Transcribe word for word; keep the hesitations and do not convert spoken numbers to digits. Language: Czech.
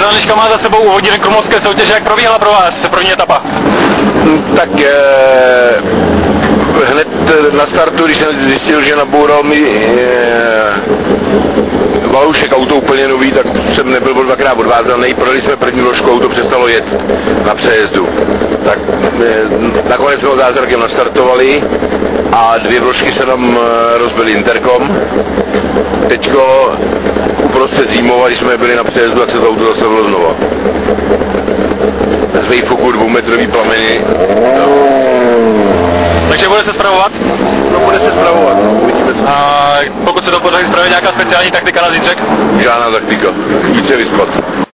Daniška má za sebou úvodní krumlovské soutěže, jak probíhala pro vás první etapa? Tak eh, hned na startu, když jsem zjistil, že naboural mi eh, Valušek auto úplně nový, tak jsem nebyl dvakrát odvázaný, projeli jsme první vložku, auto přestalo jet na přejezdu. Tak eh, nakonec jsme ho zázrakem nastartovali a dvě vložky se nám eh, rozbily interkom. Teďko uprostřed zimova, když jsme byli na přejezdu, tak se to auto zastavilo znova. Z vejfuku dvoumetrový plameny. No. Takže bude se spravovat? No, bude se spravovat. A pokud se to podaří spravit, nějaká speciální taktika na zítřek? Žádná taktika. Více vyspat.